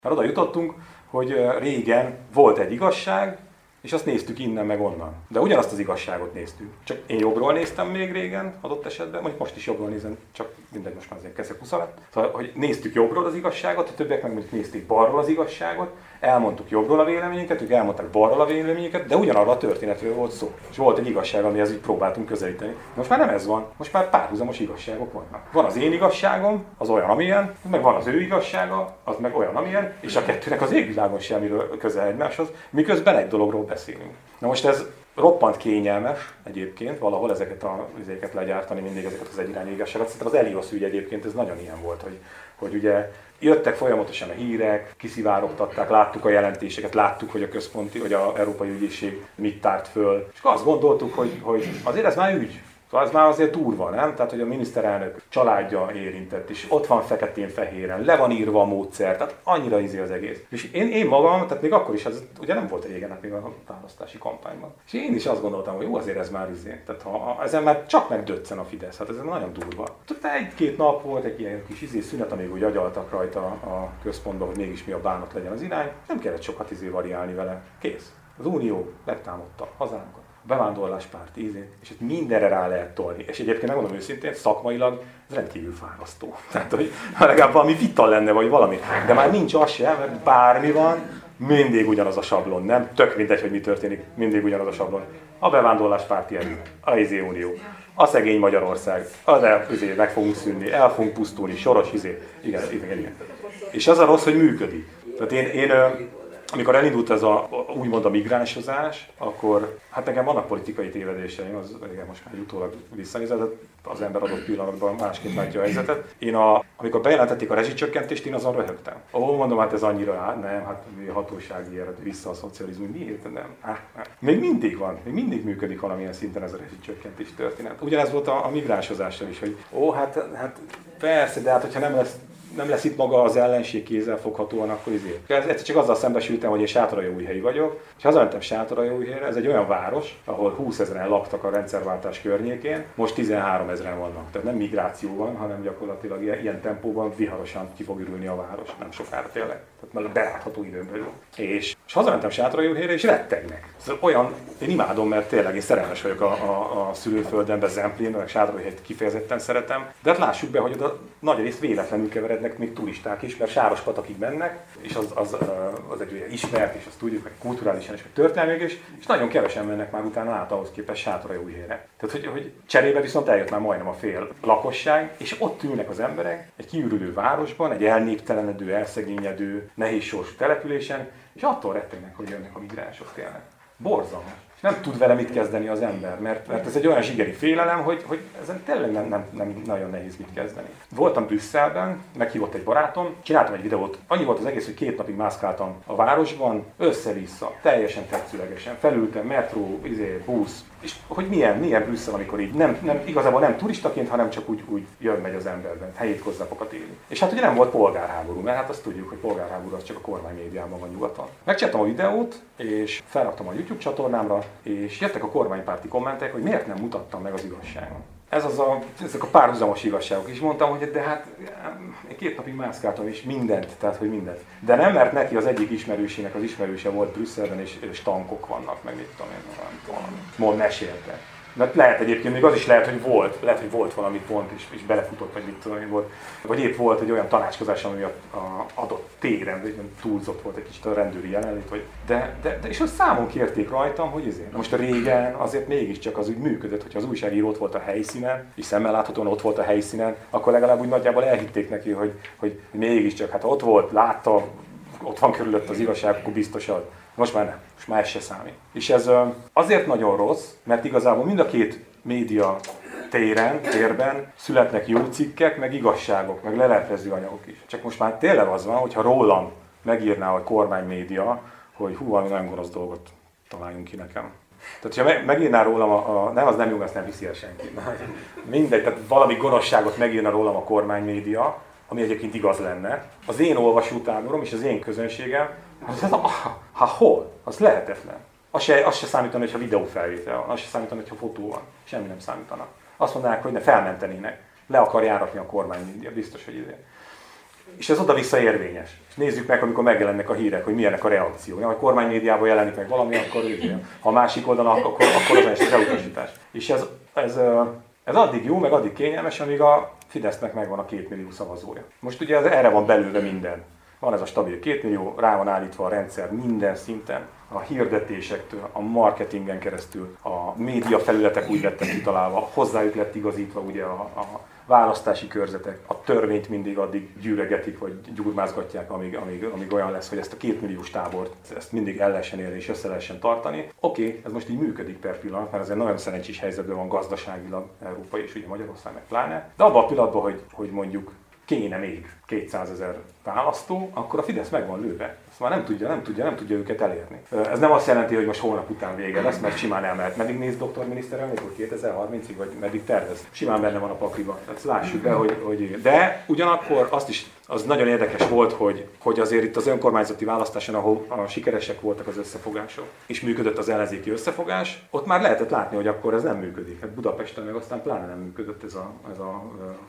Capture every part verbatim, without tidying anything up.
Mert oda jutottunk, hogy régen volt egy igazság, és azt néztük innen meg onnan. De ugyanazt az igazságot néztük. Csak én jobbról néztem még régen, adott esetben, vagy most is jobbról nézem, csak mindegy, most már azért kezdek húsz alatt. Szóval, hogy néztük jobbról az igazságot, a többiek meg mondjuk nézték balról az igazságot, elmondtuk jobbról a véleményünket, ők elmondták balról a véleményünket, de ugyanarra a történetről volt szó. És volt egy igazság, amihez így próbáltunk közelíteni. Most már nem ez van, most már párhuzamos igazságok vannak. Van az én igazságom, az olyan, amilyen, meg van az ő igazsága, az meg olyan, amilyen, és a kettőnek az égvilágon semmiről közel egymáshoz, miközben egy dologról beszélünk. Na most ez roppant kényelmes egyébként, valahol ezeket a üzéket legyártani, mindig ezeket az egyirányú igazságot. Szerintem az Eliosz ügy egyébként ez nagyon ilyen volt, hogy, hogy ugye jöttek folyamatosan a hírek, kiszivárogtatták, láttuk a jelentéseket, láttuk, hogy a központi, vagy az Európai Ügyészség mit tárt föl. És azt gondoltuk, hogy, hogy azért ez már ügy. Szóval ez már azért durva, nem? Tehát, hogy a miniszterelnök családja érintett, és ott van feketén-fehéren, le van írva a módszer, tehát annyira izé az egész. És én, én magam, tehát még akkor is, ez ugye nem volt régen, hát még a választási kampányban. És én is azt gondoltam, hogy jó, azért ez már izé. Tehát ha, ezen már csak megdöccen a Fidesz, hát ez nagyon durva. Tehát egy-két nap volt egy ilyen kis izé szünet, amíg úgy agyaltak rajta a központban, hogy mégis mi a bánat legyen az irány. Nem kellett sokat izé variálni vele. Kész. Az Unió megtámadta hazánkat. Bevándorláspárti ízét, és itt mindenre rá lehet tolni. És egyébként megmondom őszintén, szakmailag ez rendkívül fárasztó. Tehát, hogy legalább valami vita lenne, vagy valami. De már nincs az sem, mert bármi van, mindig ugyanaz a sablon, nem? Tök mindegy, hogy mi történik, mindig ugyanaz a sablon. A bevándorláspárti erő, a izé Unió, a szegény Magyarország, az el, izé, meg fogunk szűnni, el fogunk pusztulni, soros izé. Igen, igen, igen. És az a rossz, hogy működik. Tehát én, én amikor elindult ez a, úgymond a migránsozás, akkor hát nekem vannak politikai tévedéseim, az igen, most már utólag visszanézett, az ember adott pillanatban másként látja a helyzetet. Én a, amikor bejelentették a rezsicsökkentést, én azon röhögtem. Ó, mondom, hát ez annyira, hát nem, hát hatósági élet, vissza a szocializmus, miért nem? Hát, nem. Még mindig van, még mindig működik valamilyen szinten ez a rezsicsökkentés történet. Ugyanez volt a, a migránsozással is, hogy ó, hát, hát persze, de hát hogyha nem lesz nem lesz itt maga az ellenség kézzelfoghatóan, akkor izé. Egyszer csak azzal szembesültem, hogy én Sátoraljaújhelyi vagyok, és hazamentem Sátoraljaújhelyre, ez egy olyan város, ahol húszezren laktak a rendszerváltás környékén, most tizenháromezren vannak. Tehát nem migráció van, hanem gyakorlatilag ilyen tempóban viharosan ki fog ürülni a város, nem sokára tényleg. Tehát már belátható időn belül. És, és hazamentem Sátoraljaújhelyre, és rettegnek. Ez olyan, én imádom, mert tényleg én szerelmes vagyok a, a, a szülőföldembe, Zemplén, meg Sátoraljaújhelyt kifejezetten szeretem, de hát lássuk be, hogy oda nagy részt véletlenül keverednek még turisták is, mert Sárospatakig mennek, és az, az, az egy olyan ismert, és azt tudjuk, hogy kulturálisan és történelmileg is, és nagyon kevesen mennek már utána át ahhoz képest Sátoraljaújhelyre. Tehát, hogy, hogy cserébe viszont eljött már majdnem a fél lakosság, és ott ülnek az emberek egy kiürülő városban, egy elnéptelenedő, elszegényedő, nehéz sorsú településen, és attól rettegnek, hogy jönnek a migránsok tényleg. Borzalmas. Nem tud vele mit kezdeni az ember, mert, mert ez egy olyan zsigeri félelem, hogy, hogy ezen tényleg nem, nem, nem nagyon nehéz mit kezdeni. Voltam Brüsszelben, meghívott egy barátom, csináltam egy videót, annyi volt az egész, hogy két napig mászkáltam a városban, össze-vissza, teljesen tetszőlegesen, felültem, metró, izé, busz, és hogy milyen, milyen Brüsszel, amikor így nem, nem, igazából nem turistaként, hanem csak úgy, úgy jön-megy az emberben, helyétkozzapokat élni. És hát ugye nem volt polgárháború, mert hát azt tudjuk, hogy polgárháború az csak a kormánymédiában van nyugaton. Megcsináltam a videót, és felraktam a YouTube csatornámra, és jöttek a kormánypárti kommentek, hogy miért nem mutattam meg az igazságot. Ez az a, ezek a párhuzamos igazságok is. Mondtam, hogy de hát én két napig mászkáltam, és mindent, tehát hogy mindent. De nem, mert neki az egyik ismerősének az ismerőse volt Brüsszelben, és, és tankok vannak, meg mit tudom én, valami, valami mesélte. De lehet egyébként, még az is lehet, hogy volt, lehet, hogy volt valami pont, és, és belefutott, vagy mit tudom én volt. Vagy épp volt egy olyan tanácskozás, ami a, a adott téren, vagy túlzott volt egy kicsit a rendőri jelenlét, vagy de, de, de és azt számon kérték rajtam, hogy ezért. Most a régen azért mégiscsak az úgy működött, hogyha az újságíró ott volt a helyszínen, és szemmel láthatóan ott volt a helyszínen, akkor legalább úgy nagyjából elhitték neki, hogy, hogy mégiscsak, hát ott volt, látta, ott van körülött az igazság, akkor biztos az. Most már nem, most már ez se számít. És ez azért nagyon rossz, mert igazából mind a két média téren, térben születnek jó cikkek, meg igazságok, meg leleplező anyagok is. Csak most már tényleg az van, hogyha rólam megírná a kormánymédia, hogy hú, valami nagyon gonosz dolgot találjunk ki nekem. Tehát, ha megírná rólam, a, a, nem, az nem jó, azt nem viszi el senki. Mindegy, tehát valami gonoszságot megírna rólam a kormánymédia, ami egyébként igaz lenne. Az én olvasótáborom és az én közönségem, az, az, ha hol? Az lehetetlen. Az se, az se számítana, hogyha videófelvétel van, az se számítana, hogyha fotó van. Semmi nem számítana. Azt mondanák, hogy ne felmentenének. Le akar járatni a kormánymédia, biztos, hogy idén. És ez oda-vissza érvényes. És nézzük meg, amikor megjelennek a hírek, hogy milyenek a reakciók. Ha a kormánymédiában jelenik meg valami, akkor ugye, ha a másik oldalon, akkor, akkor az is az elutasítás. És ez, ez, ez addig jó, meg addig kényelmes, amíg a Fidesznek megvan a két millió szavazója. Most ugye ez, erre van belőle minden. Van ez a stabil két millió, rá van állítva a rendszer minden szinten. A hirdetésektől, a marketingen keresztül, a média felületek úgy lettek kitalálva, hozzájuk lett igazítva ugye a, a választási körzetek, a törvényt mindig addig gyűrögetik, vagy gyurmázgatják, amíg, amíg, amíg olyan lesz, hogy ezt a kétmilliós tábort, ezt mindig el lehessen érni és össze lehessen tartani. Oké, okay, ez most így működik per pillanat, mert ez egy nagyon szerencsés helyzetben van gazdaságilag Európa és ugye Magyarország meg pláne. De abban a pillanatban, hogy, hogy mondjuk kéne még kétszázezer választó, akkor a Fidesz meg van lőve. Azt már nem tudja, nem tudja, nem tudja őket elérni. Ez nem azt jelenti, hogy most holnap után vége lesz, mert simán elmehet. Meddig néz doktor miniszterelnök, hogy kétezer-harmincig, vagy meddig tervez? Simán benne van a pakliban. Tehát lássuk be, hogy, hogy... De ugyanakkor azt is, az nagyon érdekes volt, hogy, hogy azért itt az önkormányzati választáson, ahol a sikeresek voltak az összefogások, és működött az ellenzéki összefogás, ott már lehetett látni, hogy akkor ez nem működik. Hát Budapesten meg aztán pláne nem működött ez a, ez a,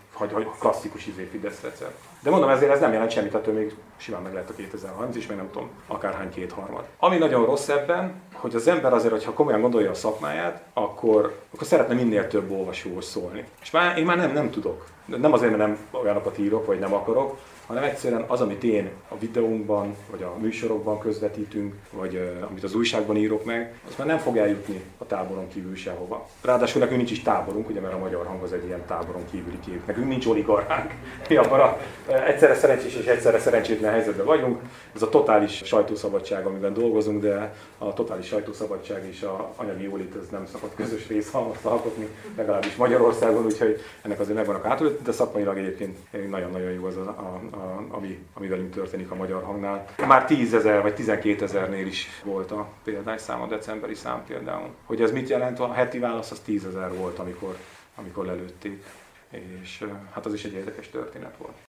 a klasszikus izé Fidesz recept. De mondom, ezért ez nem jelent semmit, attól még simán meg lehet a kétezer-harminc is, meg nem tudom, akárhány kétharmad. Ami nagyon rossz ebben, hogy az ember azért, hogyha komolyan gondolja a szakmáját, akkor, akkor szeretne minél több olvasóhoz szólni. És már, én már nem, nem tudok. Nem azért, mert nem olyanokat írok, vagy nem akarok, hanem egyszerűen az, amit én a videónkban, vagy a műsorokban közvetítünk, vagy uh, amit az újságban írok meg, az már nem fog eljutni a táboron kívül sehova. Ráadásul nekünk nincs is táborunk, ugye, mert a Magyar Hang az egy ilyen táboron kívüli kép. Nekünk nincs oligarchánk. Mi abban a, uh, egyszerre szerencsés és egyszerre szerencsétlen helyzetben vagyunk. Ez a totális sajtószabadság, amiben dolgozunk, de a totális sajtószabadság és a anyagi jólét ez nem szokott közös részhalmazt alkotni, legalábbis Magyarországon, úgyhogy ennek azért megvannak átülött, de szakmailag egyébként nagyon-nagyon jó az, a, a, a, ami, ami velünk történik a Magyar Hangnál. Már tízezer vagy tizenkétezernél is volt a példányszám, a decemberi szám például. Hogy ez mit jelent? A heti válasz az tízezer volt, amikor, amikor lelőtték, és hát az is egy érdekes történet volt.